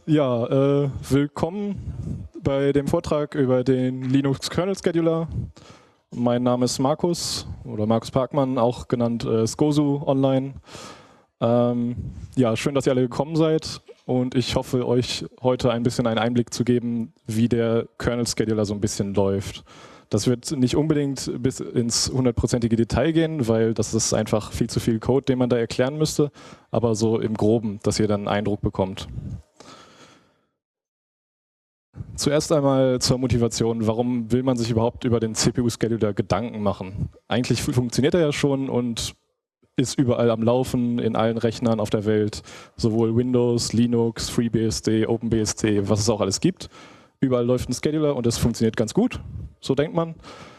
Ja, willkommen bei dem Vortrag über den Linux Kernel Scheduler. Mein Name ist Markus oder Markus Parkmann, auch genannt Skosu online. Ja, schön, dass ihr alle gekommen seid und ich hoffe, euch heute ein bisschen einen Einblick zu geben, wie der Kernel Scheduler so ein bisschen läuft. Das wird nicht unbedingt bis ins 100%ige Detail gehen, weil das ist einfach viel zu viel Code, den man da erklären müsste, aber so im Groben, dass ihr dann einen Eindruck bekommt. Zuerst einmal zur Motivation. Warum will man sich überhaupt über den CPU-Scheduler Gedanken machen? Eigentlich funktioniert er ja schon und ist überall am Laufen, in allen Rechnern auf der Welt. Sowohl Windows, Linux, FreeBSD, OpenBSD, was es auch alles gibt. Überall läuft ein Scheduler und es funktioniert ganz gut, so denkt man.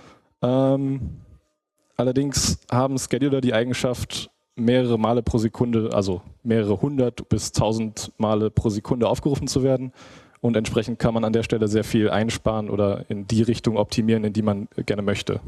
Allerdings haben Scheduler die Eigenschaft, mehrere Male pro Sekunde, also mehrere 100 bis 1000 Male pro Sekunde aufgerufen zu werden. Und entsprechend kann man an der Stelle sehr viel einsparen oder in die Richtung optimieren, in die man gerne möchte.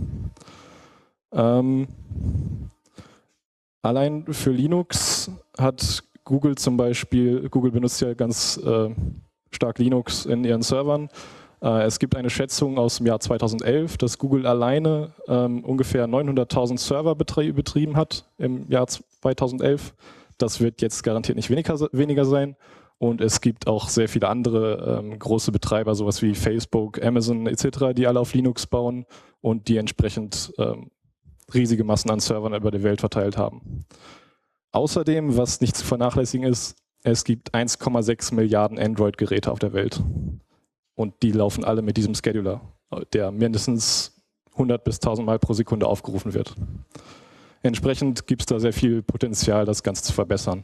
Allein für Linux hat Google zum Beispiel, Google benutzt ja ganz stark Linux in ihren Servern. Es gibt eine Schätzung aus dem Jahr 2011, dass Google alleine ungefähr 900.000 Server betrieben hat im Jahr 2011. Das wird jetzt garantiert nicht weniger sein. Und es gibt auch sehr viele andere große Betreiber, sowas wie Facebook, Amazon etc., die alle auf Linux bauen und die entsprechend riesige Massen an Servern über die Welt verteilt haben. Außerdem, was nicht zu vernachlässigen ist, es gibt 1,6 Milliarden Android-Geräte auf der Welt. Und die laufen alle mit diesem Scheduler, der mindestens 100 bis 1000 Mal pro Sekunde aufgerufen wird. Entsprechend gibt es da sehr viel Potenzial, das Ganze zu verbessern.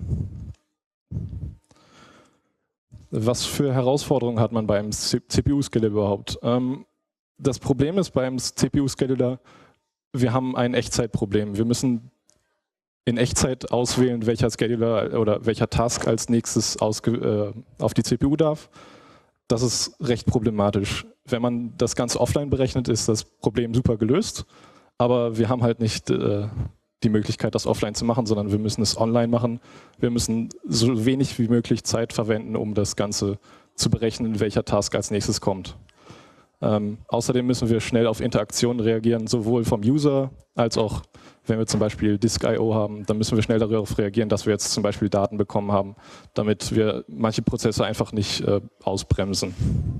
Was für Herausforderungen hat man beim CPU-Scheduler überhaupt? Das Problem ist beim CPU-Scheduler, wir haben ein Echtzeitproblem. Wir müssen in Echtzeit auswählen, welcher Scheduler oder welcher Task als nächstes auf die CPU darf. Das ist recht problematisch. Wenn man das Ganze offline berechnet, ist das Problem super gelöst, aber wir haben halt nicht die Möglichkeit, das offline zu machen, sondern wir müssen es online machen. Wir müssen so wenig wie möglich Zeit verwenden, um das Ganze zu berechnen, welcher Task als nächstes kommt. Außerdem müssen wir schnell auf Interaktionen reagieren, sowohl vom User als auch, wenn wir zum Beispiel Disk.io haben, dann müssen wir schnell darauf reagieren, dass wir jetzt zum Beispiel Daten bekommen haben, damit wir manche Prozesse einfach nicht ausbremsen.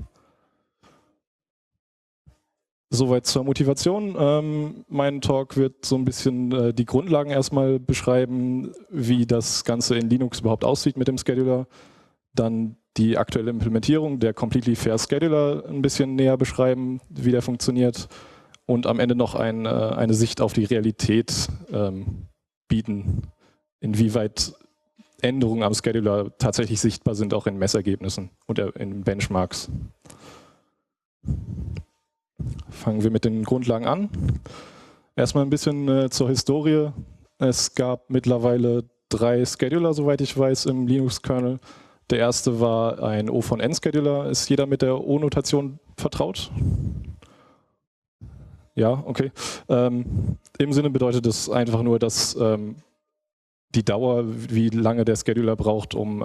Soweit zur Motivation. Mein Talk wird so ein bisschen die Grundlagen erstmal beschreiben, wie das Ganze in Linux überhaupt aussieht mit dem Scheduler. Dann die aktuelle Implementierung, der Completely Fair Scheduler, ein bisschen näher beschreiben, wie der funktioniert. Und am Ende noch eine Sicht auf die Realität bieten, inwieweit Änderungen am Scheduler tatsächlich sichtbar sind, auch in Messergebnissen und in Benchmarks. Fangen wir mit den Grundlagen an. Erstmal ein bisschen zur Historie. Es gab mittlerweile 3 Scheduler, soweit ich weiß, im Linux-Kernel. Der erste war ein O von N-Scheduler. Ist jeder mit der O-Notation vertraut? Ja, okay. Im Sinne bedeutet es einfach nur, dass die Dauer, wie lange der Scheduler braucht, um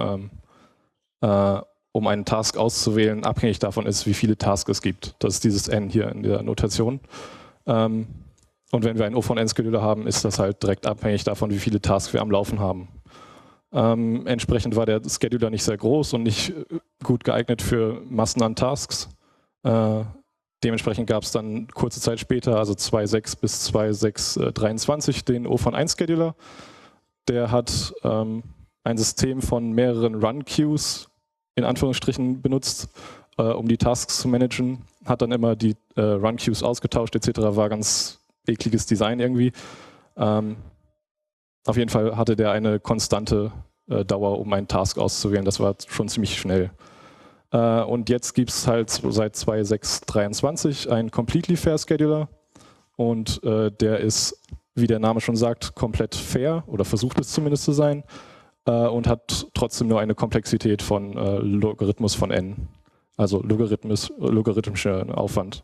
einen Task auszuwählen, abhängig davon ist, wie viele Tasks es gibt. Das ist dieses N hier in der Notation. Und wenn wir einen O von N-Scheduler haben, ist das halt direkt abhängig davon, wie viele Tasks wir am Laufen haben. Entsprechend war der Scheduler nicht sehr groß und nicht gut geeignet für Massen an Tasks. Dementsprechend gab es dann kurze Zeit später, also 2.6 bis 2.6.23, den O von 1 Scheduler. Der hat ein System von mehreren Run-Queues in Anführungsstrichen benutzt, um die Tasks zu managen. Hat dann immer die Run-Queues ausgetauscht etc. War ganz ekliges Design irgendwie. Auf jeden Fall hatte der eine konstante Dauer, um einen Task auszuwählen. Das war schon ziemlich schnell. Und jetzt gibt es halt seit 2.6.23 einen Completely Fair Scheduler. Und der ist, wie der Name schon sagt, komplett fair oder versucht es zumindest zu sein. Und hat trotzdem nur eine Komplexität von Logarithmus von n. Also logarithmischer Aufwand.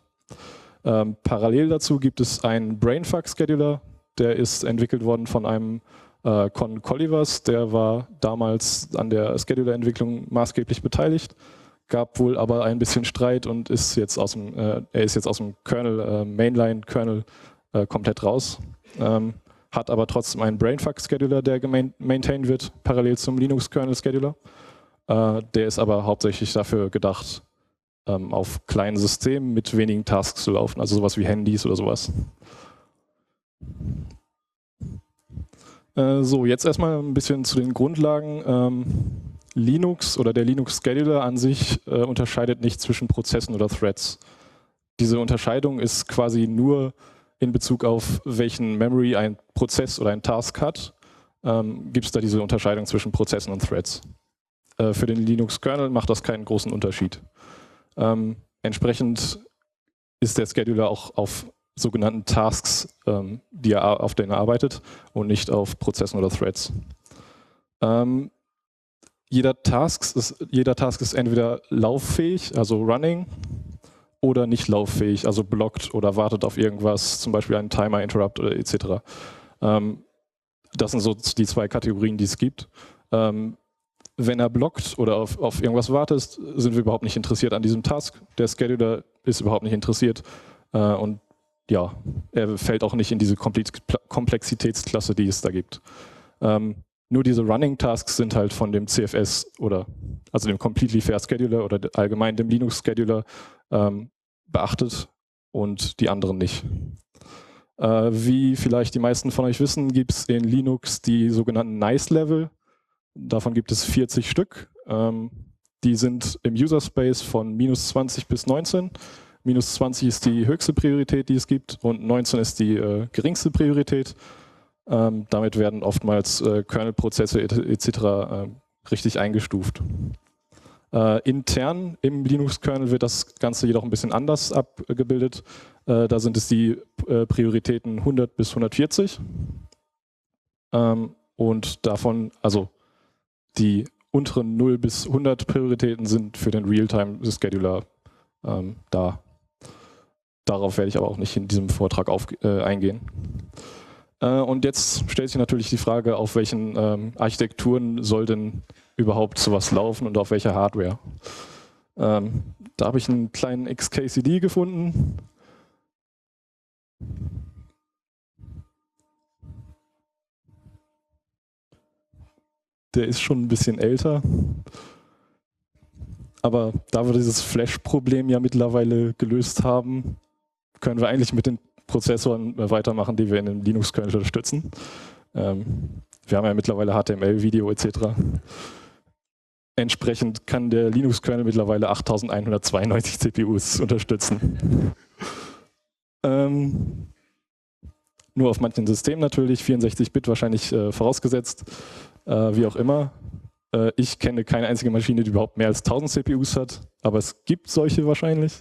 Parallel dazu gibt es einen Brainfuck Scheduler. Der ist entwickelt worden von einem Con Collivers, der war damals an der Scheduler-Entwicklung maßgeblich beteiligt, gab wohl aber ein bisschen Streit und ist jetzt aus dem, er ist jetzt aus dem Kernel, Mainline-Kernel komplett raus. Hat aber trotzdem einen Brainfuck-Scheduler, der gemaintained wird, parallel zum Linux-Kernel-Scheduler. Der ist aber hauptsächlich dafür gedacht, auf kleinen Systemen mit wenigen Tasks zu laufen, also sowas wie Handys oder sowas. So, jetzt erstmal ein bisschen zu den Grundlagen. Linux oder der Linux-Scheduler an sich unterscheidet nicht zwischen Prozessen oder Threads. Diese Unterscheidung ist quasi nur in Bezug auf welchen Memory ein Prozess oder ein Task hat, gibt es da diese Unterscheidung zwischen Prozessen und Threads. Für den Linux-Kernel macht das keinen großen Unterschied. Entsprechend ist der Scheduler auch auf sogenannten Tasks, auf denen er arbeitet und nicht auf Prozessen oder Threads. Jeder Task ist entweder lauffähig, also running, oder nicht lauffähig, also blockt oder wartet auf irgendwas, zum Beispiel einen Timer, Interrupt oder etc. Das sind so die zwei Kategorien, die es gibt. Wenn er blockt oder auf irgendwas wartet, sind wir überhaupt nicht interessiert an diesem Task. Der Scheduler ist überhaupt nicht interessiert und ja, er fällt auch nicht in diese Komplexitätsklasse, die es da gibt. Nur diese Running Tasks sind halt von dem CFS oder also dem Completely Fair Scheduler oder allgemein dem Linux Scheduler beachtet und die anderen nicht. Wie vielleicht die meisten von euch wissen, gibt es in Linux die sogenannten Nice-Level. Davon gibt es 40 Stück. Die sind im User Space von -20 bis 19. -20 ist die höchste Priorität, die es gibt, und 19 ist die geringste Priorität. Damit werden oftmals Kernelprozesse etc. Richtig eingestuft. Intern im Linux-Kernel wird das Ganze jedoch ein bisschen anders abgebildet. Da sind es die Prioritäten 100 bis 140. Und davon, also die unteren 0 bis 100 Prioritäten sind für den Realtime-Scheduler da. Darauf werde ich aber auch nicht in diesem Vortrag eingehen. Und jetzt stellt sich natürlich die Frage, auf welchen Architekturen soll denn überhaupt sowas laufen und auf welcher Hardware. Da habe ich einen kleinen XKCD gefunden. Der ist schon ein bisschen älter. Aber da wir dieses Flash-Problem ja mittlerweile gelöst haben, können wir eigentlich mit den Prozessoren weitermachen, die wir in dem Linux-Kernel unterstützen. Wir haben ja mittlerweile HTML, Video etc. Entsprechend kann der Linux-Kernel mittlerweile 8192 CPUs unterstützen. Nur auf manchen Systemen natürlich, 64-Bit wahrscheinlich vorausgesetzt, wie auch immer. Ich kenne keine einzige Maschine, die überhaupt mehr als 1000 CPUs hat, aber es gibt solche wahrscheinlich.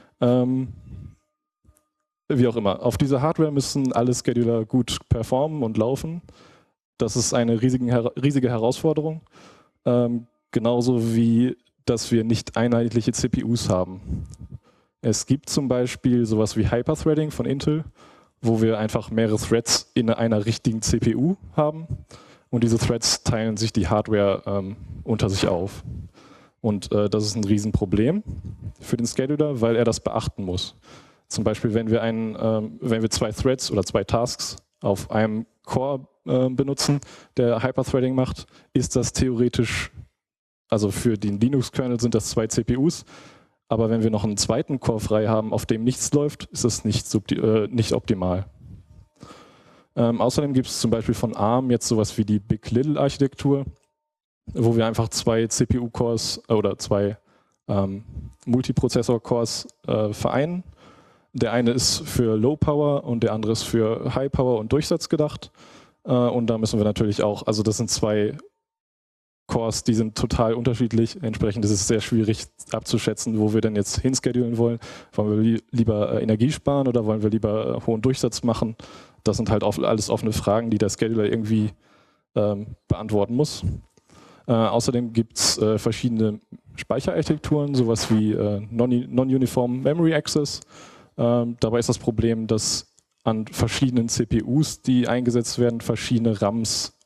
Wie auch immer. Auf dieser Hardware müssen alle Scheduler gut performen und laufen. Das ist eine riesige Herausforderung. Genauso wie, dass wir nicht einheitliche CPUs haben. Es gibt zum Beispiel sowas wie Hyperthreading von Intel, wo wir einfach mehrere Threads in einer richtigen CPU haben. Und diese Threads teilen sich die Hardware unter sich auf. Und das ist ein Riesenproblem für den Scheduler, weil er das beachten muss. Zum Beispiel, wenn wir zwei Threads oder zwei Tasks auf einem Core benutzen, der Hyperthreading macht, ist das theoretisch, also für den Linux-Kernel sind das 2 CPUs, aber wenn wir noch einen zweiten Core frei haben, auf dem nichts läuft, ist das nicht optimal. Außerdem gibt es zum Beispiel von ARM jetzt sowas wie die Big-Little-Architektur, wo wir einfach 2 CPU-Cores oder 2 Multiprozessor-Cores vereinen. Der eine ist für Low Power und der andere ist für High Power und Durchsatz gedacht. Und da müssen wir natürlich auch, also das sind 2 Cores, die sind total unterschiedlich. Entsprechend ist es sehr schwierig abzuschätzen, wo wir denn jetzt hinschedulen wollen. Wollen wir lieber Energie sparen oder wollen wir lieber hohen Durchsatz machen? Das sind halt alles offene Fragen, die der Scheduler irgendwie beantworten muss. Außerdem gibt es verschiedene Speicherarchitekturen, sowas wie Non-Uniform Memory Access. Dabei ist das Problem, dass an verschiedenen CPUs, die eingesetzt werden, verschiedene RAMs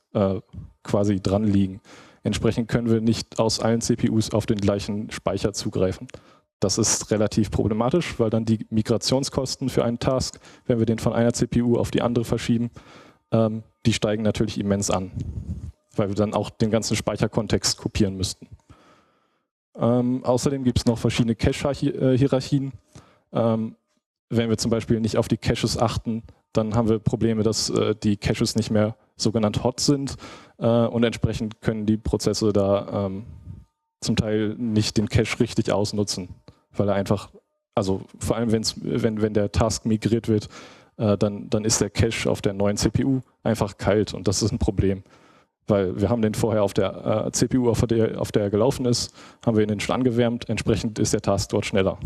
quasi dran liegen. Entsprechend können wir nicht aus allen CPUs auf den gleichen Speicher zugreifen. Das ist relativ problematisch, weil dann die Migrationskosten für einen Task, wenn wir den von einer CPU auf die andere verschieben, die steigen natürlich immens an, weil wir dann auch den ganzen Speicherkontext kopieren müssten. Außerdem gibt es noch verschiedene Cache-Hierarchien. Wenn wir zum Beispiel nicht auf die Caches achten, dann haben wir Probleme, dass die Caches nicht mehr sogenannt hot sind und entsprechend können die Prozesse da zum Teil nicht den Cache richtig ausnutzen, weil er einfach, also vor allem wenn der Task migriert wird, dann ist der Cache auf der neuen CPU einfach kalt und das ist ein Problem. Weil wir haben den vorher auf der CPU, auf der er gelaufen ist, haben wir ihn schon angewärmt, entsprechend ist der Task dort schneller.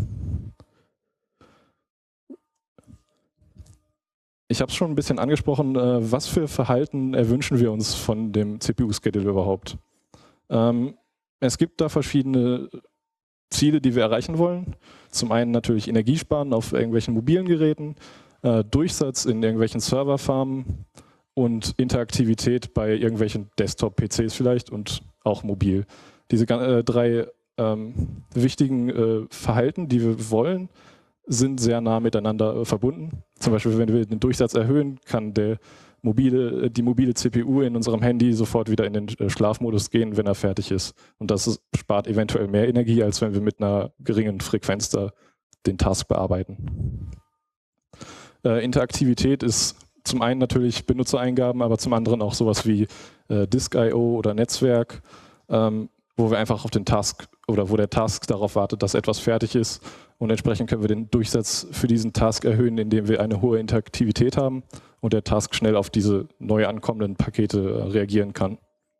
Ich habe es schon ein bisschen angesprochen, was für Verhalten erwünschen wir uns von dem CPU-Schedule überhaupt? Es gibt da verschiedene Ziele, die wir erreichen wollen. Zum einen natürlich Energiesparen auf irgendwelchen mobilen Geräten, Durchsatz in irgendwelchen Serverfarmen und Interaktivität bei irgendwelchen Desktop-PCs vielleicht und auch mobil. Diese drei wichtigen Verhalten, die wir wollen, sind sehr nah miteinander verbunden. Zum Beispiel, wenn wir den Durchsatz erhöhen, kann die mobile CPU in unserem Handy sofort wieder in den Schlafmodus gehen, wenn er fertig ist. Und das spart eventuell mehr Energie, als wenn wir mit einer geringen Frequenz da den Task bearbeiten. Interaktivität ist zum einen natürlich Benutzereingaben, aber zum anderen auch sowas wie Disk.io oder Netzwerk, wo wir einfach auf den Task oder wo der Task darauf wartet, dass etwas fertig ist und entsprechend können wir den Durchsatz für diesen Task erhöhen, indem wir eine hohe Interaktivität haben und der Task schnell auf diese neu ankommenden Pakete reagieren kann.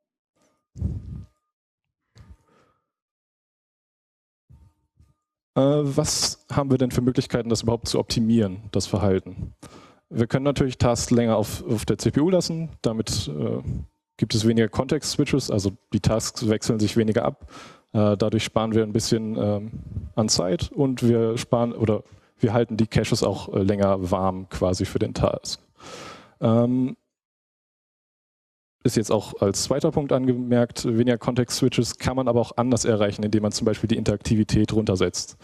Was haben wir denn für Möglichkeiten, das überhaupt zu optimieren, das Verhalten? Wir können natürlich Tasks länger auf der CPU lassen, damit gibt es weniger Context-Switches, also die Tasks wechseln sich weniger ab. Dadurch sparen wir ein bisschen an Zeit und wir halten die Caches auch länger warm quasi für den Task. Ist jetzt auch als zweiter Punkt angemerkt, weniger Context-Switches kann man aber auch anders erreichen, indem man zum Beispiel die Interaktivität runtersetzt.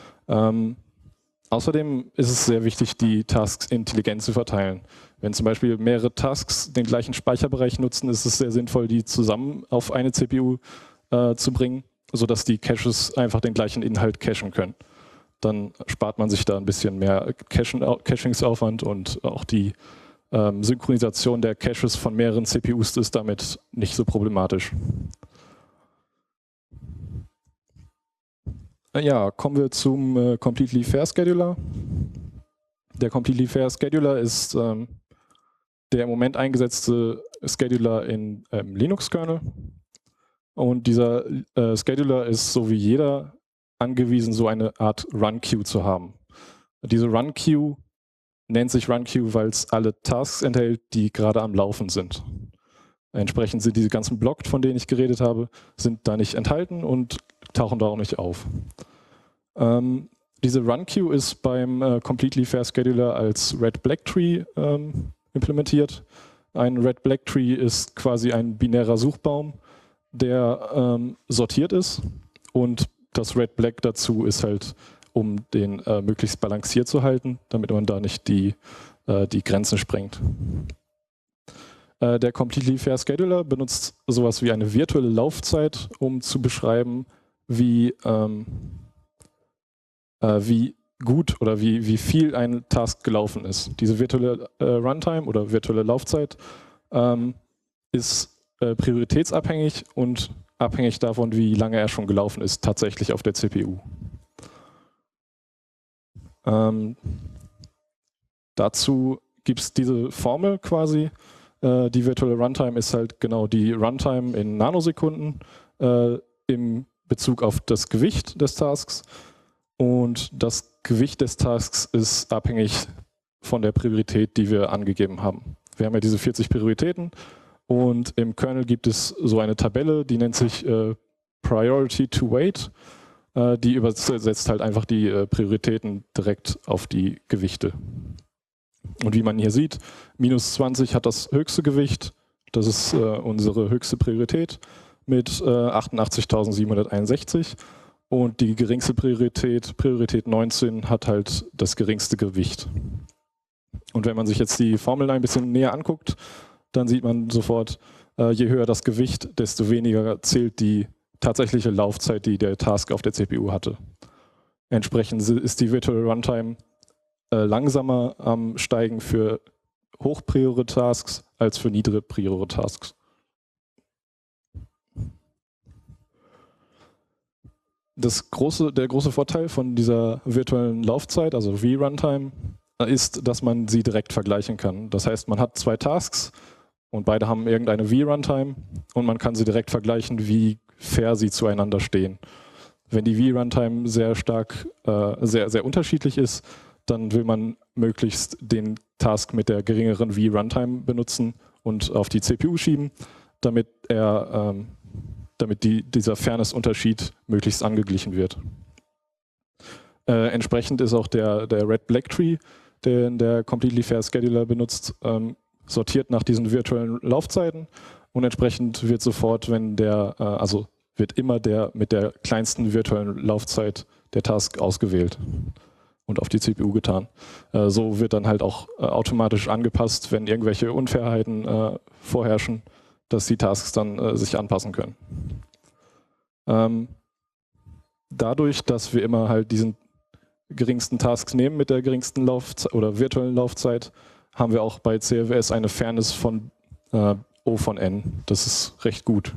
Außerdem ist es sehr wichtig, die Tasks intelligent zu verteilen. Wenn zum Beispiel mehrere Tasks den gleichen Speicherbereich nutzen, ist es sehr sinnvoll, die zusammen auf eine CPU zu bringen, sodass die Caches einfach den gleichen Inhalt cachen können. Dann spart man sich da ein bisschen mehr Cachingsaufwand und auch die Synchronisation der Caches von mehreren CPUs ist damit nicht so problematisch. Ja, kommen wir zum Completely Fair Scheduler. Der Completely Fair Scheduler ist der im Moment eingesetzte Scheduler im Linux-Kernel. Und dieser Scheduler ist so wie jeder angewiesen, so eine Art Run-Queue zu haben. Diese Run-Queue nennt sich Run-Queue, weil es alle Tasks enthält, die gerade am Laufen sind. Entsprechend sind diese ganzen Blocks, von denen ich geredet habe, sind da nicht enthalten und tauchen da auch nicht auf. Diese Run-Queue ist beim Completely Fair Scheduler als Red-Black Tree implementiert. Ein Red-Black Tree ist quasi ein binärer Suchbaum, der sortiert ist und das Red-Black dazu ist halt, um den möglichst balanciert zu halten, damit man da nicht die Grenzen sprengt. Der Completely Fair Scheduler benutzt sowas wie eine virtuelle Laufzeit, um zu beschreiben, wie gut oder wie viel ein Task gelaufen ist. Diese virtuelle Runtime oder virtuelle Laufzeit ist prioritätsabhängig und abhängig davon, wie lange er schon gelaufen ist, tatsächlich auf der CPU. Dazu gibt es diese Formel quasi. Die virtuelle Runtime ist halt genau die Runtime in Nanosekunden im Bezug auf das Gewicht des Tasks. Und das Gewicht des Tasks ist abhängig von der Priorität, die wir angegeben haben. Wir haben ja diese 40 Prioritäten und im Kernel gibt es so eine Tabelle, die nennt sich Priority to Weight. Die übersetzt halt einfach die Prioritäten direkt auf die Gewichte. Und wie man hier sieht, minus 20 hat das höchste Gewicht, Das ist unsere höchste Priorität mit 88.761 und die geringste Priorität, Priorität 19, hat halt das geringste Gewicht. Und wenn man sich jetzt die Formel ein bisschen näher anguckt, dann sieht man sofort, je höher das Gewicht, desto weniger zählt die tatsächliche Laufzeit, die der Task auf der CPU hatte. Entsprechend ist die Virtual Runtime langsamer am Steigen für hochpriore Tasks als für niedrigpriore Tasks. Der große Vorteil von dieser virtuellen Laufzeit, also V-Runtime, ist, dass man sie direkt vergleichen kann. Das heißt, man hat zwei Tasks und beide haben irgendeine V-Runtime und man kann sie direkt vergleichen, wie fair sie zueinander stehen. Wenn die V-Runtime sehr stark, sehr unterschiedlich ist, dann will man möglichst den Task mit der geringeren V-Runtime benutzen und auf die CPU schieben, damit dieser Fairness-Unterschied möglichst angeglichen wird. Entsprechend ist auch der Red-Black-Tree, den der Completely Fair Scheduler benutzt, sortiert nach diesen virtuellen Laufzeiten und entsprechend wird sofort, wird immer der mit der kleinsten virtuellen Laufzeit der Task ausgewählt und auf die CPU getan. So wird dann halt auch automatisch angepasst, wenn irgendwelche Unfairheiten vorherrschen, dass die Tasks dann sich anpassen können. Dadurch, dass wir immer halt diesen geringsten Tasks nehmen mit der geringsten Laufzeit oder virtuellen Laufzeit, haben wir auch bei CFS eine Fairness von O von n. Das ist recht gut.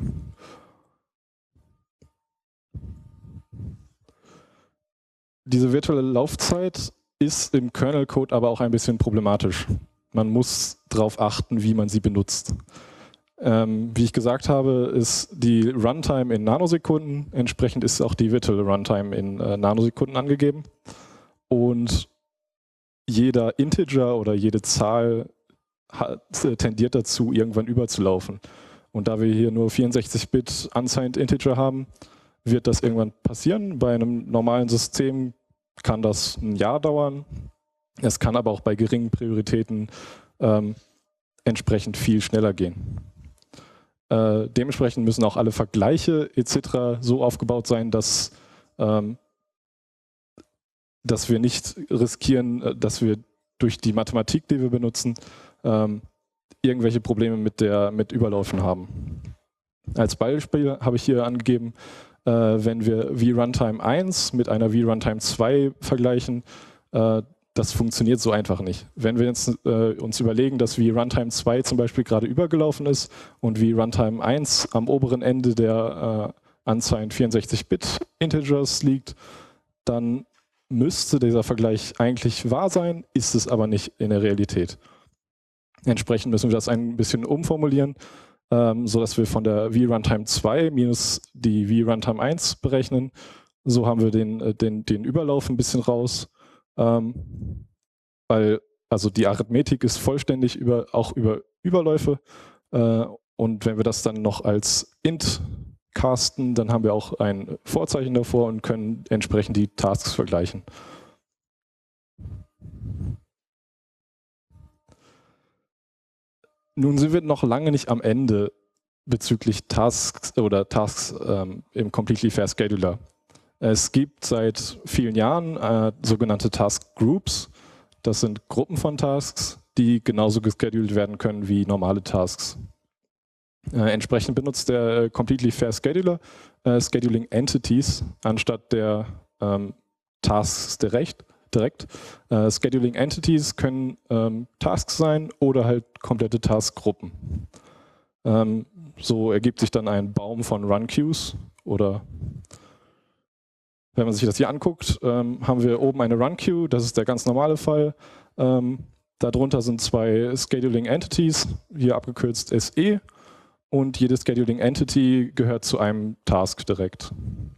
Diese virtuelle Laufzeit ist im Kernel-Code aber auch ein bisschen problematisch. Man muss darauf achten, wie man sie benutzt. Wie ich gesagt habe, ist die Runtime in Nanosekunden, entsprechend ist auch die virtuelle Runtime in Nanosekunden angegeben. Und jeder Integer oder jede Zahl tendiert dazu, irgendwann überzulaufen. Und da wir hier nur 64-Bit Unsigned Integer haben, wird das irgendwann passieren. Bei einem normalen System kann das ein Jahr dauern. Es kann aber auch bei geringen Prioritäten entsprechend viel schneller gehen. Dementsprechend müssen auch alle Vergleiche etc. so aufgebaut sein, dass wir nicht riskieren, dass wir durch die Mathematik, die wir benutzen, irgendwelche Probleme mit Überläufen haben. Als Beispiel habe ich hier angegeben, wenn wir vRuntime 1 mit einer vRuntime 2 vergleichen, das funktioniert so einfach nicht. Wenn wir jetzt uns überlegen, dass vRuntime 2 zum Beispiel gerade übergelaufen ist und vRuntime 1 am oberen Ende der Unsigned 64-Bit Integers liegt, dann müsste dieser Vergleich eigentlich wahr sein, ist es aber nicht in der Realität. Entsprechend müssen wir das ein bisschen umformulieren, sodass wir von der vRuntime 2 minus die vRuntime 1 berechnen. So haben wir den Überlauf ein bisschen raus, weil also die Arithmetik ist vollständig auch über Überläufe und wenn wir das dann noch als int casten, dann haben wir auch ein Vorzeichen davor und können entsprechend die Tasks vergleichen. Nun sind wir noch lange nicht am Ende bezüglich Tasks im Completely Fair Scheduler. Es gibt seit vielen Jahren sogenannte Task Groups. Das sind Gruppen von Tasks, die genauso gescheduled werden können wie normale Tasks. Entsprechend benutzt der Completely Fair Scheduler Scheduling Entities anstatt der Tasks direkt. Scheduling Entities können Tasks sein oder halt komplette Taskgruppen. So ergibt sich dann ein Baum von Run-Queues oder wenn man sich das hier anguckt, haben wir oben eine Run-Queue, das ist der ganz normale Fall. Darunter sind zwei Scheduling Entities, hier abgekürzt SE, und jede Scheduling Entity gehört zu einem Task direkt.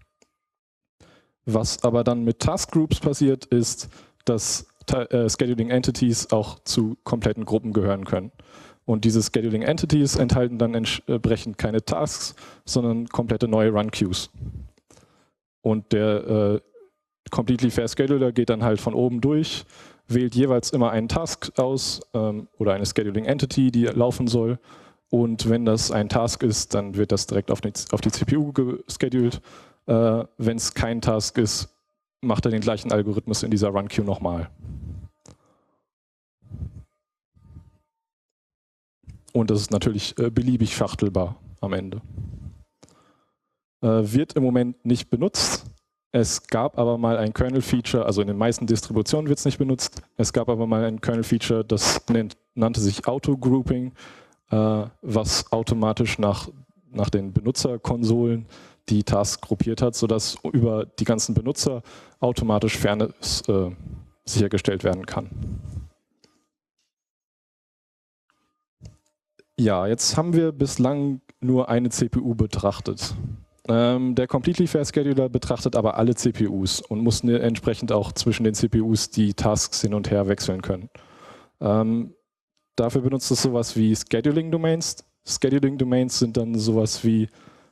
Was aber dann mit Task Groups passiert, ist, dass Scheduling Entities auch zu kompletten Gruppen gehören können. Und diese Scheduling Entities enthalten dann entsprechend keine Tasks, sondern komplette neue Run-Queues. Und der Completely Fair Scheduler geht dann halt von oben durch, wählt jeweils immer einen Task aus oder eine Scheduling Entity, die laufen soll Und wenn das ein Task ist, dann wird das direkt auf die CPU gescheduled. Wenn es kein Task ist, macht er den gleichen Algorithmus in dieser Run-Queue nochmal. Und das ist natürlich beliebig schachtelbar am Ende. Wird im Moment nicht benutzt. Es gab aber mal ein Kernel-Feature, also in den meisten Distributionen wird es nicht benutzt. Es gab aber mal ein Kernel-Feature, das nannte sich Auto-Grouping, was automatisch nach den Benutzerkonsolen die Tasks gruppiert hat, sodass über die ganzen Benutzer automatisch Fairness sichergestellt werden kann. Ja, jetzt haben wir bislang nur eine CPU betrachtet. Der Completely Fair Scheduler betrachtet aber alle CPUs und muss entsprechend auch zwischen den CPUs die Tasks hin und her wechseln können. Dafür benutzt es sowas wie Scheduling Domains. Scheduling Domains sind dann sowas wie,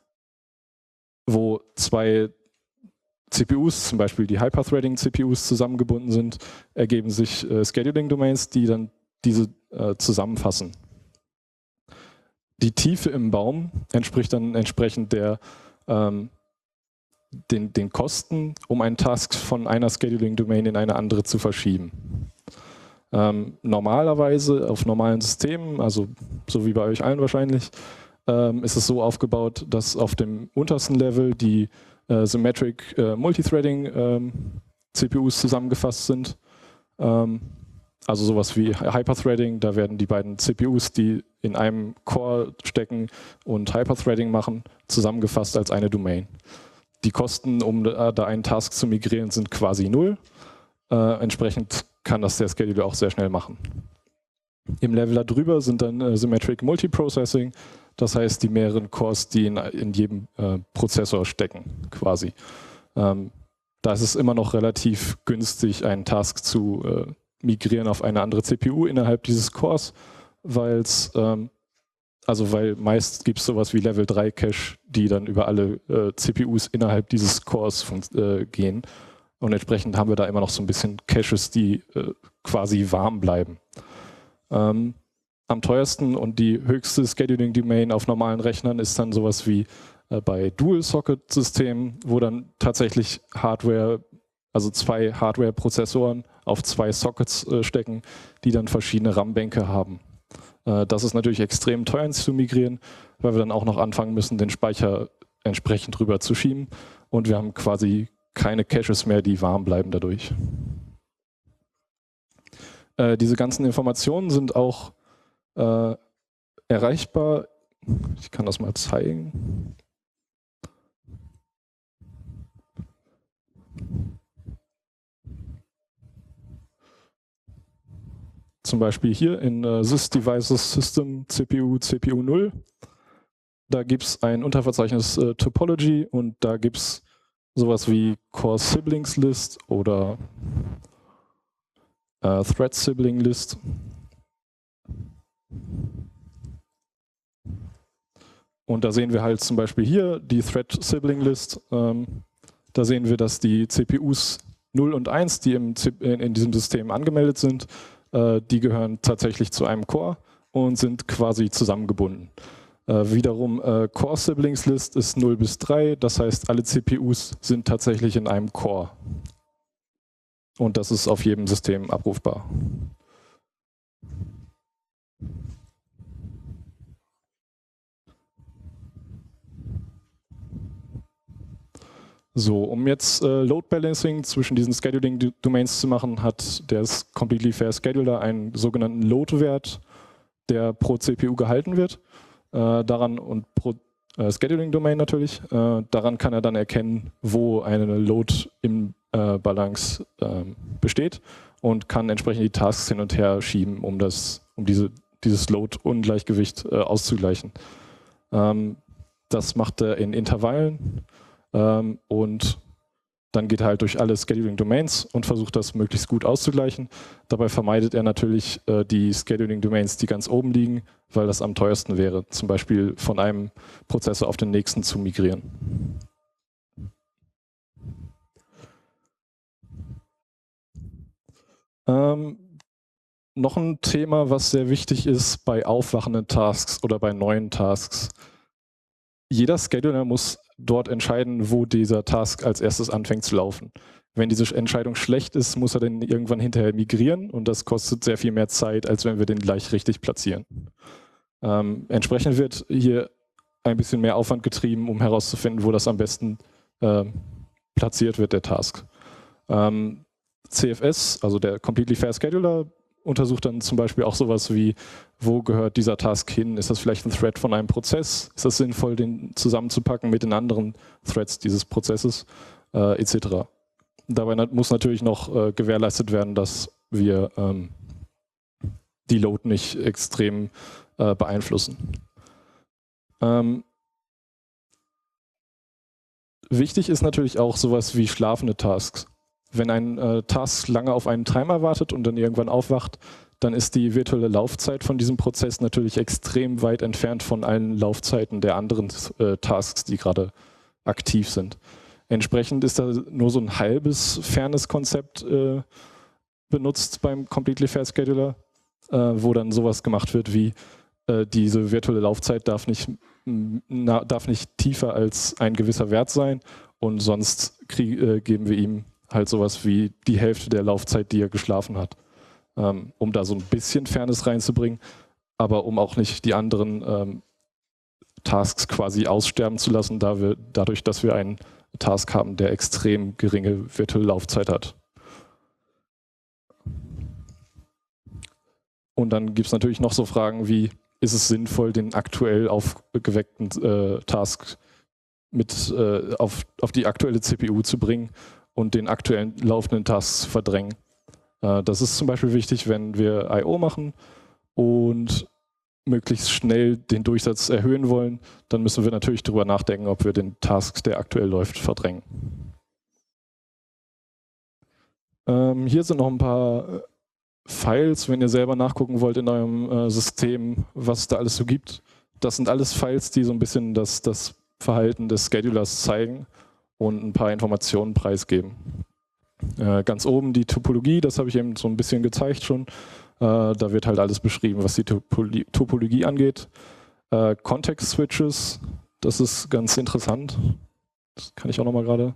wo zwei CPUs, zum Beispiel die Hyperthreading-CPUs zusammengebunden sind, ergeben sich Scheduling Domains, die dann diese zusammenfassen. Die Tiefe im Baum entspricht dann entsprechend den Kosten, um einen Task von einer Scheduling-Domain in eine andere zu verschieben. Normalerweise auf normalen Systemen, also so wie bei euch allen wahrscheinlich, ist es so aufgebaut, dass auf dem untersten Level die Symmetric Multithreading CPUs zusammengefasst sind. Also sowas wie Hyperthreading, da werden die beiden CPUs, die in einem Core stecken und Hyperthreading machen, zusammengefasst als eine Domain. Die Kosten, um da einen Task zu migrieren, sind quasi null. Entsprechend kann das der Scheduler auch sehr schnell machen. Im Level darüber sind dann Symmetric Multiprocessing, das heißt die mehreren Cores, die in jedem Prozessor stecken, quasi. Da ist es immer noch relativ günstig, einen Task zu migrieren auf eine andere CPU innerhalb dieses Cores, weil meist gibt es sowas wie Level 3 Cache, die dann über alle CPUs innerhalb dieses Cores gehen. Und entsprechend haben wir da immer noch so ein bisschen Caches, die quasi warm bleiben. Am teuersten und die höchste Scheduling-Domain auf normalen Rechnern ist dann sowas wie bei Dual-Socket-Systemen, wo dann tatsächlich Hardware, also zwei Hardware-Prozessoren auf zwei Sockets stecken, die dann verschiedene RAM-Bänke haben. Das ist natürlich extrem teuer zu migrieren, weil wir dann auch noch anfangen müssen, den Speicher entsprechend rüber zu schieben. Und wir haben quasi keine Caches mehr, die warm bleiben dadurch. Diese ganzen Informationen sind auch erreichbar. Ich kann das mal zeigen. Zum Beispiel hier in Sys-Devices System CPU, CPU 0. Da gibt es ein Unterverzeichnis Topology und da gibt es sowas wie Core Siblings List oder Thread Sibling List. Und da sehen wir halt zum Beispiel hier die Thread Sibling List. Da sehen wir, dass die CPUs 0 und 1, die in diesem System angemeldet sind, die gehören tatsächlich zu einem Core und sind quasi zusammengebunden. Wiederum Core Siblings List ist 0 bis 3, das heißt alle CPUs sind tatsächlich in einem Core. Und das ist auf jedem System abrufbar. So, um jetzt Load Balancing zwischen diesen Scheduling Domains zu machen, hat der Completely Fair Scheduler einen sogenannten Load-Wert, der pro CPU gehalten wird. Daran und pro Scheduling Domain natürlich. Daran kann er dann erkennen, wo eine Load im Balance besteht und kann entsprechend die Tasks hin und her schieben, um dieses Load-Ungleichgewicht auszugleichen. Das macht er in Intervallen. Und dann geht er halt durch alle Scheduling Domains und versucht das möglichst gut auszugleichen. Dabei vermeidet er natürlich die Scheduling Domains, die ganz oben liegen, weil das am teuersten wäre, zum Beispiel von einem Prozessor auf den nächsten zu migrieren. Noch ein Thema, was sehr wichtig ist bei aufwachenden Tasks oder bei neuen Tasks. Jeder Scheduler muss dort entscheiden, wo dieser Task als erstes anfängt zu laufen. Wenn diese Entscheidung schlecht ist, muss er dann irgendwann hinterher migrieren und das kostet sehr viel mehr Zeit, als wenn wir den gleich richtig platzieren. Entsprechend wird hier ein bisschen mehr Aufwand getrieben, um herauszufinden, wo das am besten platziert wird, der Task. CFS, also der Completely Fair Scheduler, untersucht dann zum Beispiel auch sowas wie, wo gehört dieser Task hin? Ist das vielleicht ein Thread von einem Prozess? Ist das sinnvoll, den zusammenzupacken mit den anderen Threads dieses Prozesses, etc. Dabei muss natürlich noch gewährleistet werden, dass wir die Load nicht extrem beeinflussen. Wichtig ist natürlich auch sowas wie schlafende Tasks. Wenn ein Task lange auf einen Timer wartet und dann irgendwann aufwacht, dann ist die virtuelle Laufzeit von diesem Prozess natürlich extrem weit entfernt von allen Laufzeiten der anderen Tasks, die gerade aktiv sind. Entsprechend ist da nur so ein halbes Fairness-Konzept benutzt beim Completely Fair Scheduler, wo dann sowas gemacht wird wie diese virtuelle Laufzeit darf nicht tiefer als ein gewisser Wert sein und sonst geben wir ihm halt sowas wie die Hälfte der Laufzeit, die er geschlafen hat, um da so ein bisschen Fairness reinzubringen, aber um auch nicht die anderen Tasks quasi aussterben zu lassen, dadurch, dass wir einen Task haben, der extrem geringe virtuelle Laufzeit hat. Und dann gibt es natürlich noch so Fragen wie, ist es sinnvoll, den aktuell aufgeweckten Task auf die aktuelle CPU zu bringen und den aktuellen laufenden Task zu verdrängen. Das ist zum Beispiel wichtig, wenn wir I/O machen und möglichst schnell den Durchsatz erhöhen wollen, dann müssen wir natürlich darüber nachdenken, ob wir den Task, der aktuell läuft, verdrängen. Hier sind noch ein paar Files, wenn ihr selber nachgucken wollt in eurem System, was es da alles so gibt. Das sind alles Files, die so ein bisschen das Verhalten des Schedulers zeigen und ein paar Informationen preisgeben. Ganz oben die Topologie, das habe ich eben so ein bisschen gezeigt schon. Da wird halt alles beschrieben, was die Topologie angeht. Context-Switches, das ist ganz interessant. Das kann ich auch nochmal gerade.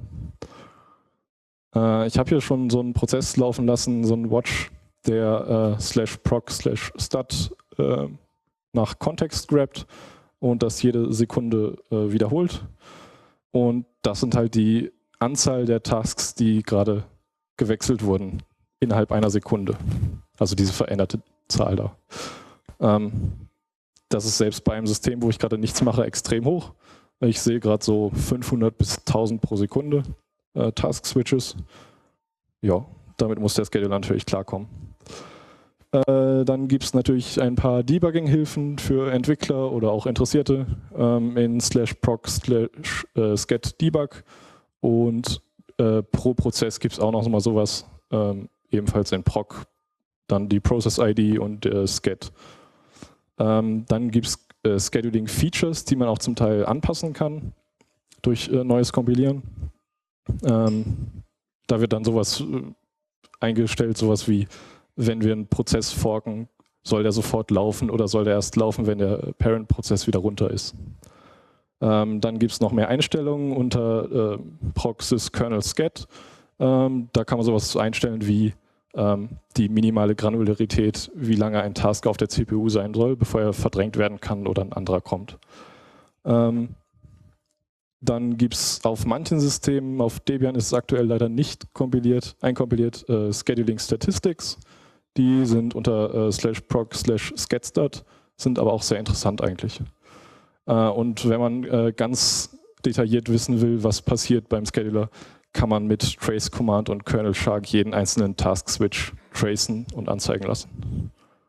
Ich habe hier schon so einen Prozess laufen lassen, so einen Watch, der /proc/stat nach Kontext grabt und das jede Sekunde wiederholt. Und das sind halt die Anzahl der Tasks, die gerade gewechselt wurden innerhalb einer Sekunde. Also diese veränderte Zahl da. Das ist selbst bei einem System, wo ich gerade nichts mache, extrem hoch. Ich sehe gerade so 500 bis 1000 pro Sekunde Task-Switches. Ja, damit muss der Scheduler natürlich klarkommen. Dann gibt es natürlich ein paar Debugging-Hilfen für Entwickler oder auch Interessierte in /proc/scat-debug und pro Prozess gibt es auch noch mal sowas, ebenfalls in proc, dann die Process-ID und scat. Dann gibt es Scheduling-Features, die man auch zum Teil anpassen kann durch neues Kompilieren. Da wird dann sowas eingestellt, sowas wie, wenn wir einen Prozess forken, soll der sofort laufen oder soll der erst laufen, wenn der Parent-Prozess wieder runter ist. Dann gibt es noch mehr Einstellungen unter Proxys Kernel Scat. Da kann man sowas einstellen wie die minimale Granularität, wie lange ein Task auf der CPU sein soll, bevor er verdrängt werden kann oder ein anderer kommt. Dann gibt es auf manchen Systemen, auf Debian ist es aktuell leider nicht einkompiliert, Scheduling Statistics. Die sind unter /proc/scatstat, sind aber auch sehr interessant eigentlich. Und wenn man ganz detailliert wissen will, was passiert beim Scheduler, kann man mit Trace Command und Kernel Shark jeden einzelnen Task Switch tracen und anzeigen lassen.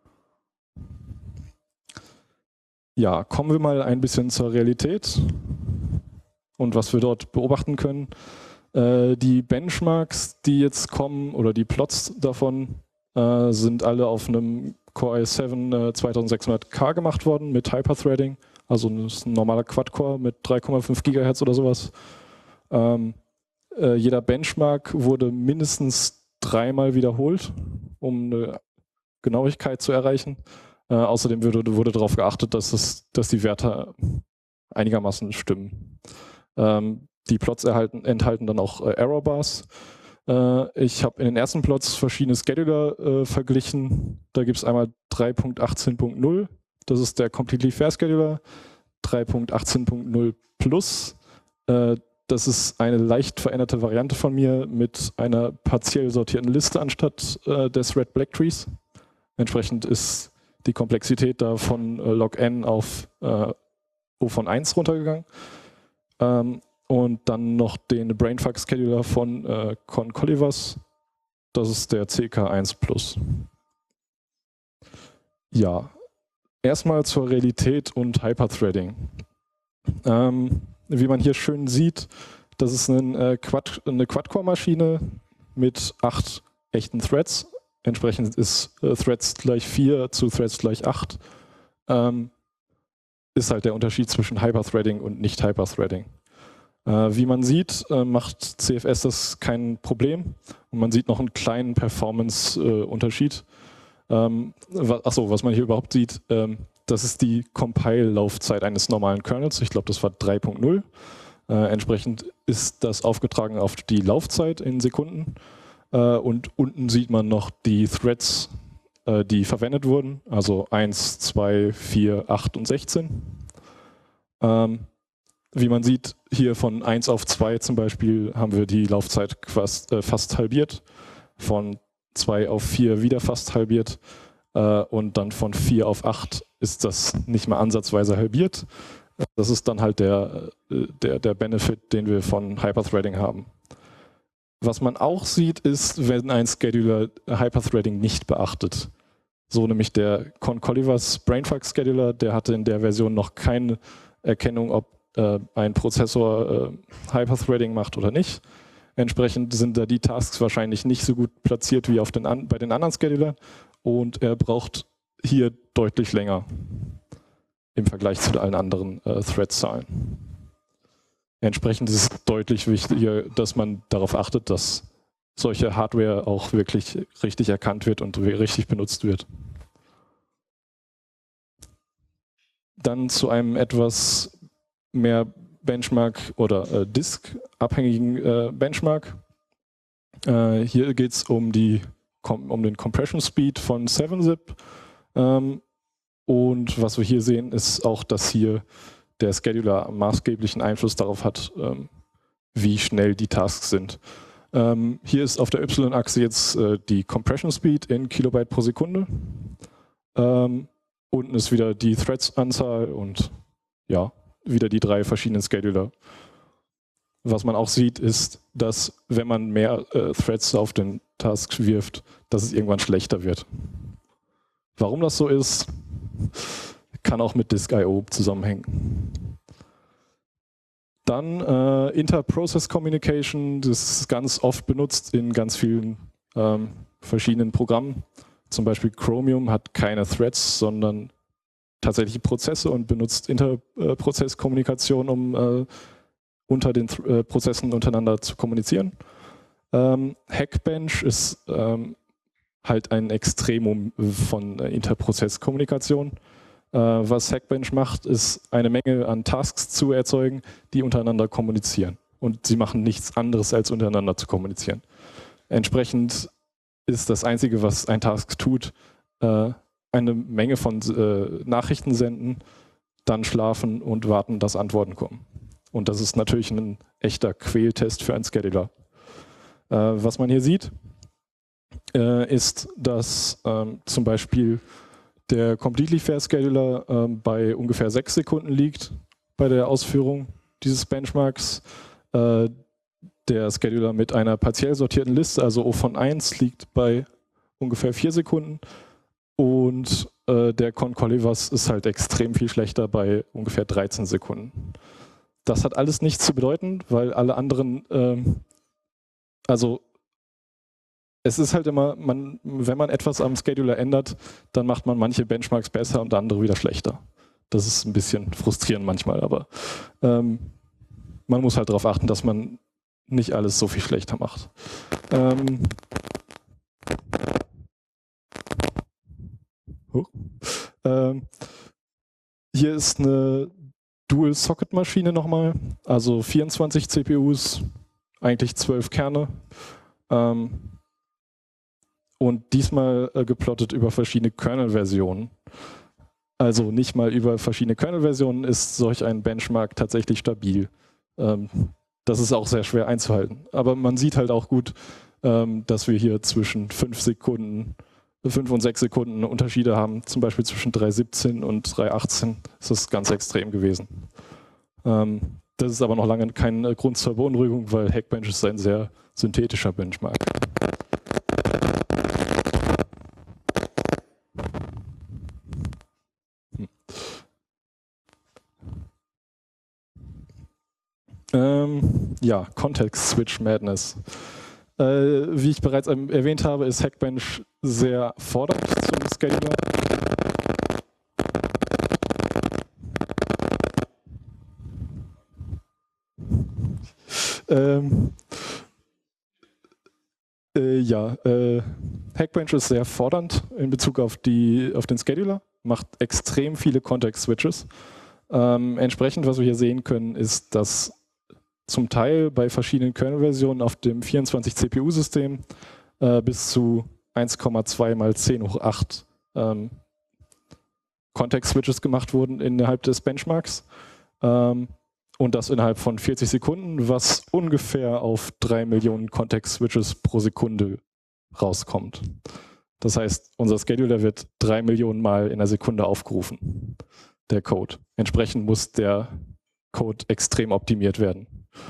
Ja, kommen wir mal ein bisschen zur Realität und was wir dort beobachten können. Die Benchmarks, die jetzt kommen, oder die Plots davon, sind alle auf einem Core i7 2600K gemacht worden mit Hyperthreading. Also das ist ein normaler Quad-Core mit 3,5 GHz oder sowas. Jeder Benchmark wurde mindestens 3-mal wiederholt, um eine Genauigkeit zu erreichen. Außerdem wurde darauf geachtet, dass die Werte einigermaßen stimmen. Die Plots enthalten dann auch Errorbars. Ich habe in den ersten Plots verschiedene Scheduler verglichen. Da gibt es einmal 3.18.0, das ist der Completely Fair Scheduler, 3.18.0 Plus, das ist eine leicht veränderte Variante von mir mit einer partiell sortierten Liste anstatt des Red-Black Trees. Entsprechend ist die Komplexität da von log n auf O von 1 runtergegangen. Und dann noch den Brainfuck Scheduler von Concolivas. Das ist der CK1 Plus. Ja, erstmal zur Realität und Hyperthreading. Wie man hier schön sieht, das ist eine Quad-Core-Maschine mit 8 echten Threads. Entsprechend ist Threads gleich 4 zu Threads gleich 8. Ist halt der Unterschied zwischen Hyperthreading und Nicht-Hyperthreading. Wie man sieht, macht CFS das kein Problem. Und man sieht noch einen kleinen Performance-Unterschied. Was man hier überhaupt sieht, das ist die Compile-Laufzeit eines normalen Kernels. Ich glaube, das war 3.0. Entsprechend ist das aufgetragen auf die Laufzeit in Sekunden. Und unten sieht man noch die Threads, die verwendet wurden. Also 1, 2, 4, 8 und 16. Wie man sieht, hier von 1 auf 2 zum Beispiel haben wir die Laufzeit fast halbiert. Von 2 auf 4 wieder fast halbiert. Und dann von 4 auf 8 ist das nicht mal ansatzweise halbiert. Das ist dann halt der Benefit, den wir von Hyperthreading haben. Was man auch sieht, ist, wenn ein Scheduler Hyperthreading nicht beachtet. So nämlich der Concolivas Brainfuck Scheduler, der hatte in der Version noch keine Erkennung, ob ein Prozessor Hyperthreading macht oder nicht. Entsprechend sind da die Tasks wahrscheinlich nicht so gut platziert wie bei den anderen Schedulern und er braucht hier deutlich länger im Vergleich zu allen anderen Thread-Zahlen. Entsprechend ist es deutlich wichtiger, dass man darauf achtet, dass solche Hardware auch wirklich richtig erkannt wird und richtig benutzt wird. Dann zu einem etwas mehr Benchmark- oder Disk-abhängigen Benchmark. Hier geht es um den Compression Speed von 7-Zip. Und was wir hier sehen, ist auch, dass hier der Scheduler maßgeblichen Einfluss darauf hat, wie schnell die Tasks sind. Hier ist auf der Y-Achse jetzt die Compression Speed in Kilobyte pro Sekunde. Unten ist wieder die Threads-Anzahl und ja, wieder die 3 verschiedenen Scheduler. Was man auch sieht, ist, dass wenn man mehr Threads auf den Task wirft, dass es irgendwann schlechter wird. Warum das so ist, kann auch mit Disk.io zusammenhängen. Dann Inter-Process Communication, das ist ganz oft benutzt in ganz vielen verschiedenen Programmen. Zum Beispiel Chromium hat keine Threads, sondern tatsächliche Prozesse und benutzt Interprozesskommunikation, um unter den Prozessen untereinander zu kommunizieren. Hackbench ist halt ein Extremum von Interprozesskommunikation. Was Hackbench macht, ist eine Menge an Tasks zu erzeugen, die untereinander kommunizieren. Und sie machen nichts anderes, als untereinander zu kommunizieren. Entsprechend ist das Einzige, was ein Task tut, eine Menge von Nachrichten senden, dann schlafen und warten, dass Antworten kommen. Und das ist natürlich ein echter Quältest für einen Scheduler. Was man hier sieht, ist, dass zum Beispiel der Completely Fair Scheduler bei ungefähr 6 Sekunden liegt bei der Ausführung dieses Benchmarks. Der Scheduler mit einer partiell sortierten Liste, also O von 1, liegt bei ungefähr 4 Sekunden. Und der Concolivas ist halt extrem viel schlechter bei ungefähr 13 Sekunden. Das hat alles nichts zu bedeuten, weil alle anderen, also es ist halt immer, wenn man etwas am Scheduler ändert, dann macht man manche Benchmarks besser und andere wieder schlechter. Das ist ein bisschen frustrierend manchmal, aber man muss halt darauf achten, dass man nicht alles so viel schlechter macht. Hier ist eine Dual-Socket-Maschine nochmal, also 24 CPUs, eigentlich 12 Kerne. Und diesmal geplottet über verschiedene Kernel-Versionen. Also nicht mal über verschiedene Kernel-Versionen ist solch ein Benchmark tatsächlich stabil. Das ist auch sehr schwer einzuhalten. Aber man sieht halt auch gut, dass wir hier zwischen 5 und 6 Sekunden Unterschiede haben. Zum Beispiel zwischen 3.17 und 3.18 ist das ganz extrem gewesen. Das ist aber noch lange kein Grund zur Beunruhigung, weil Hackbench ist ein sehr synthetischer Benchmark. Ja, Context Switch Madness. Wie ich bereits erwähnt habe, ist Hackbench sehr fordernd zum Scheduler. Hackbench ist sehr fordernd in Bezug auf den Scheduler, macht extrem viele Context-Switches. Entsprechend, was wir hier sehen können, ist, dass zum Teil bei verschiedenen Kernel-Versionen auf dem 24-CPU-System bis zu 1,2 mal 10 hoch 8 Context-Switches gemacht wurden innerhalb des Benchmarks. Und das innerhalb von 40 Sekunden, was ungefähr auf 3 Millionen Context-Switches pro Sekunde rauskommt. Das heißt, unser Scheduler wird 3 Millionen Mal in der Sekunde aufgerufen, der Code. Entsprechend muss der Code extrem optimiert werden.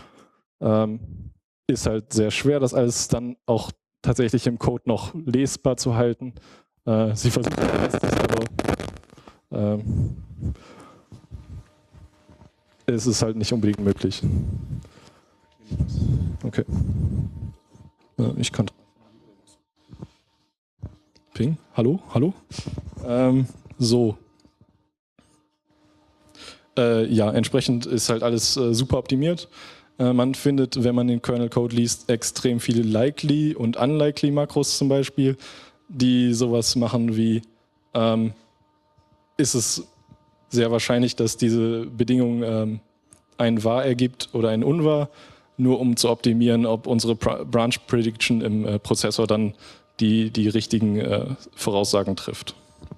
Ist halt sehr schwer, das alles dann auch tatsächlich im Code noch lesbar zu halten. Sie versuchen ihr Bestes, aber es ist halt nicht unbedingt möglich. Okay. Ich kann. Ping? Hallo? Hallo? So. Ja, entsprechend ist halt alles super optimiert. Man findet, wenn man den Kernel-Code liest, extrem viele Likely und Unlikely Makros zum Beispiel, die sowas machen wie, ist es sehr wahrscheinlich, dass diese Bedingung ein wahr ergibt oder ein unwahr, nur um zu optimieren, ob unsere Branch Prediction im Prozessor dann die richtigen Voraussagen trifft.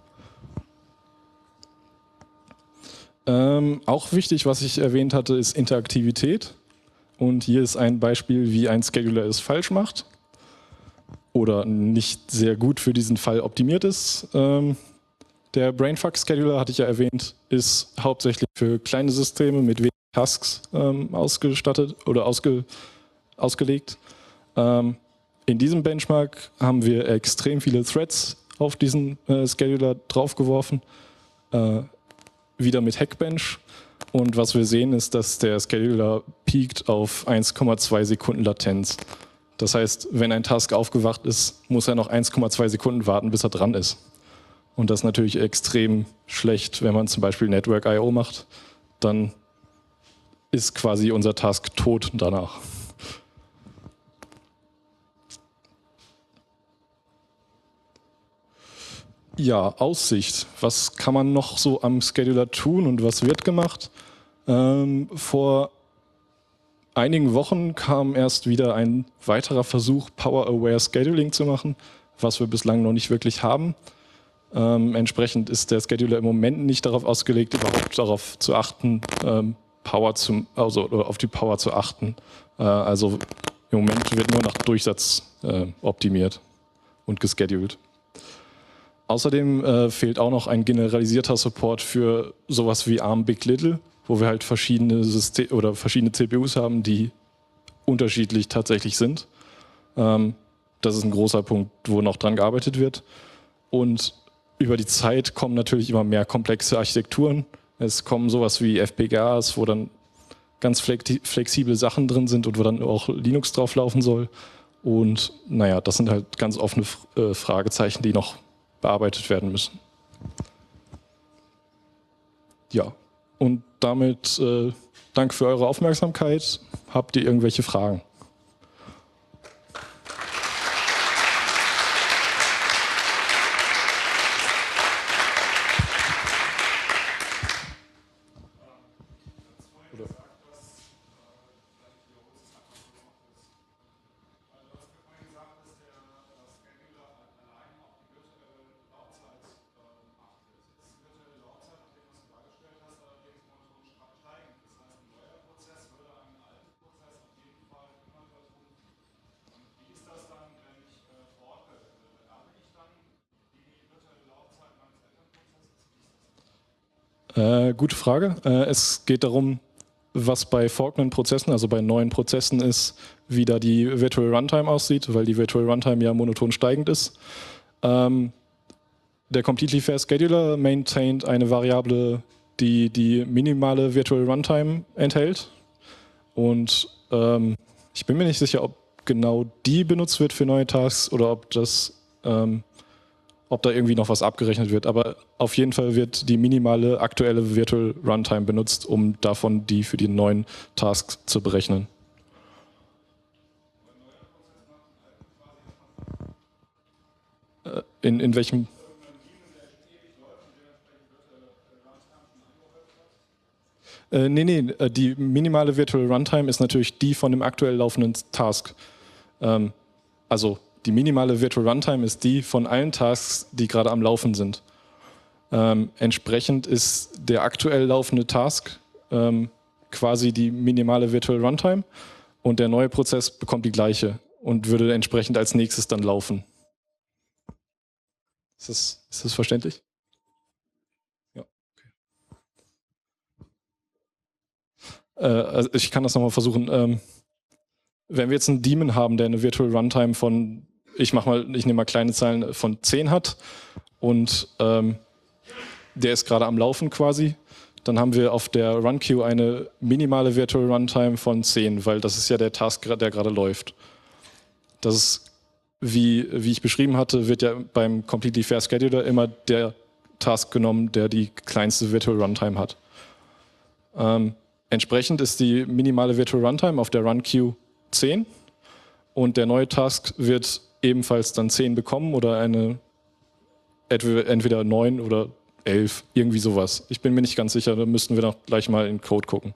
Auch wichtig, was ich erwähnt hatte, ist Interaktivität. Und hier ist ein Beispiel, wie ein Scheduler es falsch macht oder nicht sehr gut für diesen Fall optimiert ist. Der Brainfuck-Scheduler, hatte ich ja erwähnt, ist hauptsächlich für kleine Systeme mit wenig Tasks ausgestattet oder ausgelegt. In diesem Benchmark haben wir extrem viele Threads auf diesen Scheduler draufgeworfen, wieder mit Hackbench. Und was wir sehen, ist, dass der Scheduler peakt auf 1,2 Sekunden Latenz. Das heißt, wenn ein Task aufgewacht ist, muss er noch 1,2 Sekunden warten, bis er dran ist. Und das ist natürlich extrem schlecht, wenn man zum Beispiel Network I/O macht, dann ist quasi unser Task tot danach. Ja, Aussicht. Was kann man noch so am Scheduler tun und was wird gemacht? Vor einigen Wochen kam erst wieder ein weiterer Versuch, Power-Aware Scheduling zu machen, was wir bislang noch nicht wirklich haben. Entsprechend ist der Scheduler im Moment nicht darauf ausgelegt, überhaupt darauf zu achten, auf die Power zu achten. Also im Moment wird nur nach Durchsatz optimiert und gescheduled. Außerdem fehlt auch noch ein generalisierter Support für sowas wie ARM Big Little, wo wir halt verschiedene CPUs haben, die unterschiedlich tatsächlich sind. Das ist ein großer Punkt, wo noch dran gearbeitet wird. Und über die Zeit kommen natürlich immer mehr komplexe Architekturen. Es kommen sowas wie FPGAs, wo dann ganz flexible Sachen drin sind und wo dann auch Linux drauf laufen soll. Und naja, das sind halt ganz offene Fragezeichen, die noch bearbeitet werden müssen. Ja, und damit danke für eure Aufmerksamkeit. Habt ihr irgendwelche Fragen? Gute Frage. Es geht darum, was bei forkenden Prozessen, also bei neuen Prozessen ist, wie da die Virtual Runtime aussieht, weil die Virtual Runtime ja monoton steigend ist. Der Completely Fair Scheduler maintaint eine Variable, die die minimale Virtual Runtime enthält. Und ich bin mir nicht sicher, ob genau die benutzt wird für neue Tasks oder ob da irgendwie noch was abgerechnet wird. Aber auf jeden Fall wird die minimale aktuelle Virtual Runtime benutzt, um davon die für die neuen Tasks zu berechnen. In welchem? Nee, die minimale Virtual Runtime ist natürlich die von dem aktuell laufenden Task. Also die minimale Virtual Runtime ist die von allen Tasks, die gerade am Laufen sind. Entsprechend ist der aktuell laufende Task quasi die minimale Virtual Runtime und der neue Prozess bekommt die gleiche und würde entsprechend als nächstes dann laufen. Ist das verständlich? Ja. Okay. Also ich kann das nochmal versuchen. Wenn wir jetzt einen Daemon haben, der eine Virtual Runtime von, ich nehme mal kleine Zahlen, von 10 hat und der ist gerade am Laufen quasi, dann haben wir auf der Run-Queue eine minimale Virtual Runtime von 10, weil das ist ja der Task, der gerade läuft. Das ist, wie ich beschrieben hatte, wird ja beim Completely Fair Scheduler immer der Task genommen, der die kleinste Virtual Runtime hat. Entsprechend ist die minimale Virtual Runtime auf der Run-Queue 10 und der neue Task wird ebenfalls dann 10 bekommen oder entweder 9 oder 11, irgendwie sowas. Ich bin mir nicht ganz sicher, da müssten wir noch gleich mal in Code gucken.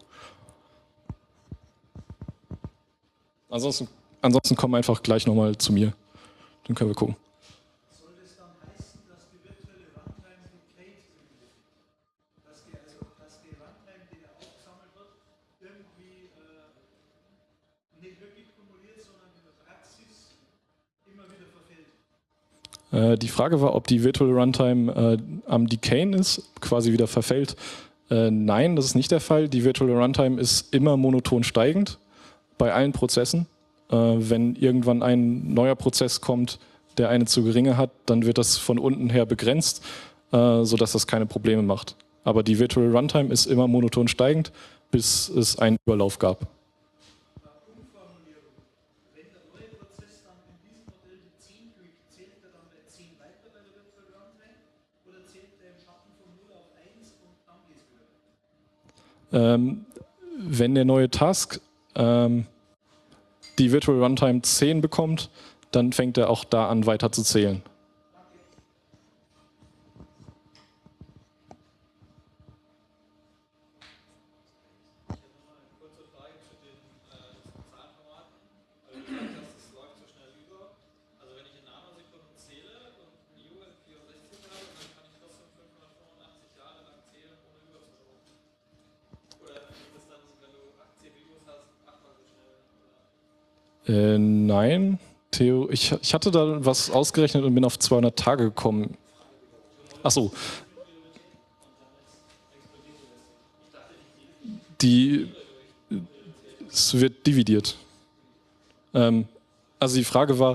Ansonsten kommen einfach gleich nochmal zu mir, dann können wir gucken. Soll das dann heißen, dass die virtuelle Runtime decayed wird? Dass die Runtime, die da aufgesammelt wird, irgendwie nicht wirklich kumuliert, sondern in der Praxis immer wieder verfällt? Die Frage war, ob die Virtual Runtime am Decayen ist, quasi wieder verfällt. Nein, das ist nicht der Fall. Die Virtual Runtime ist immer monoton steigend bei allen Prozessen. Wenn irgendwann ein neuer Prozess kommt, der eine zu geringe hat, dann wird das von unten her begrenzt, sodass das keine Probleme macht. Aber die Virtual Runtime ist immer monoton steigend, bis es einen Überlauf gab. Wenn der neue Task die Virtual Runtime 10 bekommt, dann fängt er auch da an weiter zu zählen. Nein, Theo, ich hatte da was ausgerechnet und bin auf 200 Tage gekommen. Achso. Es wird dividiert. Also die Frage war,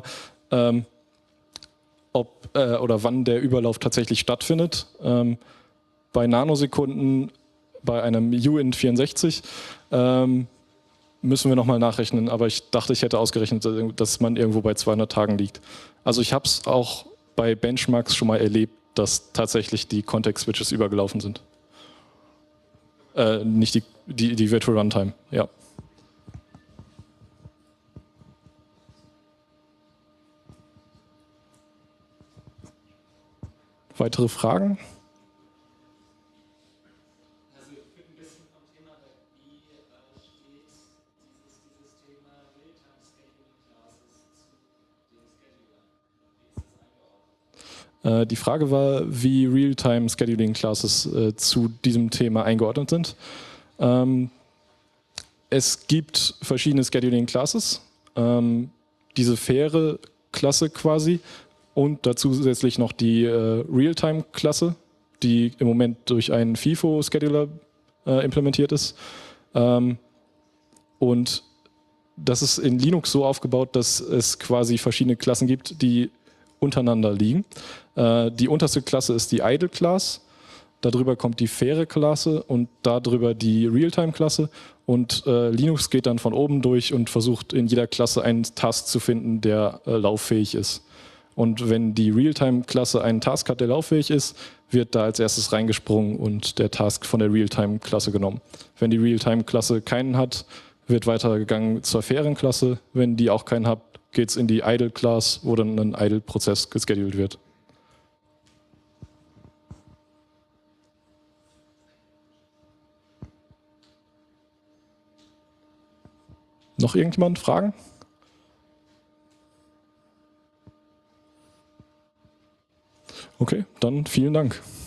ob oder wann der Überlauf tatsächlich stattfindet. Bei Nanosekunden, bei einem uint64, müssen wir nochmal nachrechnen, aber ich dachte, ich hätte ausgerechnet, dass man irgendwo bei 200 Tagen liegt. Also ich habe es auch bei Benchmarks schon mal erlebt, dass tatsächlich die Context-Switches übergelaufen sind. Nicht die Virtual Runtime, ja. Weitere Fragen? Die Frage war, wie Real-Time-Scheduling-Classes zu diesem Thema eingeordnet sind. Es gibt verschiedene Scheduling-Classes, diese faire Klasse quasi und dazu zusätzlich noch die Real-Time-Klasse, die im Moment durch einen FIFO-Scheduler implementiert ist. Und das ist in Linux so aufgebaut, dass es quasi verschiedene Klassen gibt, die untereinander liegen. Die unterste Klasse ist die Idle-Class, darüber kommt die faire-Klasse und darüber die Realtime-Klasse. Und Linux geht dann von oben durch und versucht in jeder Klasse einen Task zu finden, der lauffähig ist. Und wenn die Realtime-Klasse einen Task hat, der lauffähig ist, wird da als erstes reingesprungen und der Task von der Realtime-Klasse genommen. Wenn die Realtime-Klasse keinen hat, wird weitergegangen zur fairen Klasse. Wenn die auch keinen hat, geht es in die Idle-Class, wo dann ein Idle-Prozess gescheduled wird. Noch irgendjemand Fragen? Okay, dann vielen Dank.